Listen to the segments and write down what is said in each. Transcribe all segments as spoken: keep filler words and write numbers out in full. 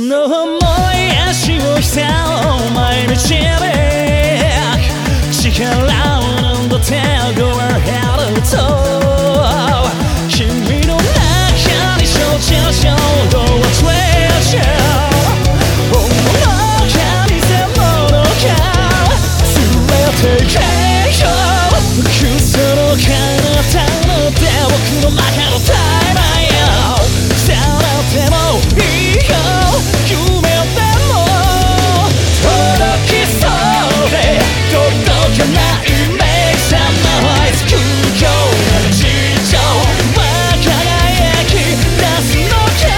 の思い足をしたを毎日で力を飲んだ手をごわれると君の中に生じる衝動はトレジャー本物か偽物か全て消えよう嘘の彼方の手僕の中のタイマーよさらってもいいよ夢でも届きそうで届かないメイクさんのアイス空港の地上は輝き出すのか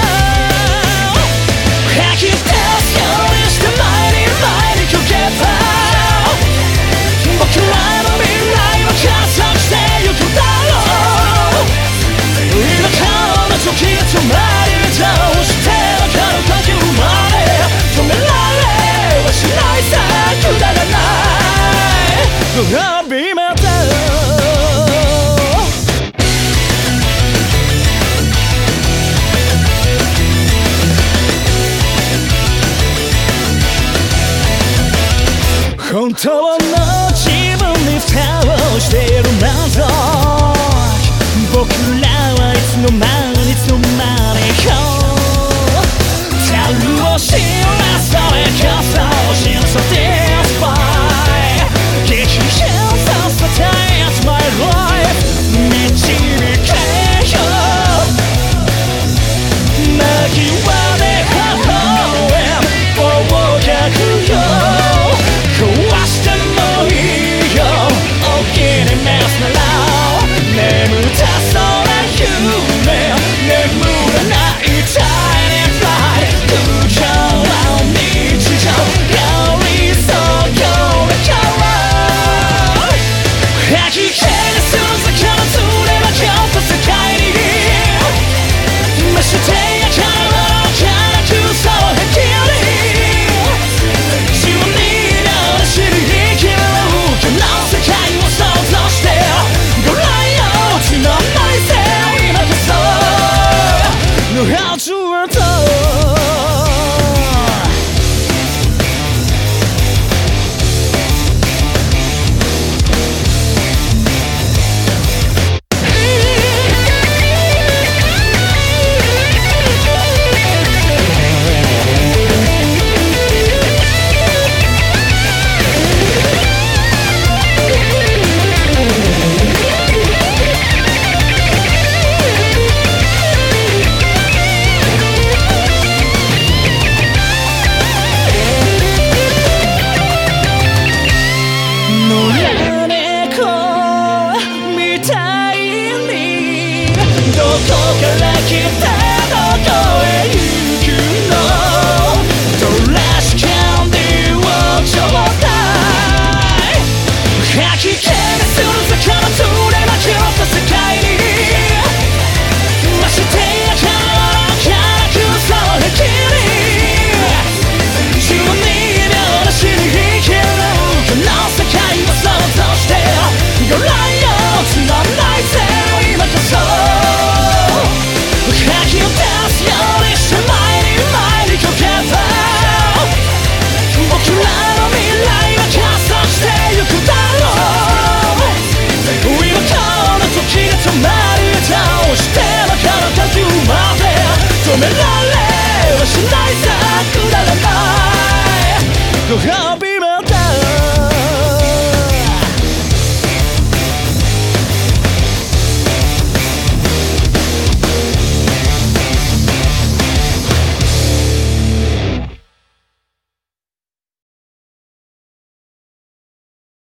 吐き出すようにして前に前にかけた僕らの未来は加速してゆくだろう今からの時止まり倒してわかる時生まれ止められはしないさくだらないグラビメだ本当の自分に蓋をしているなんぞ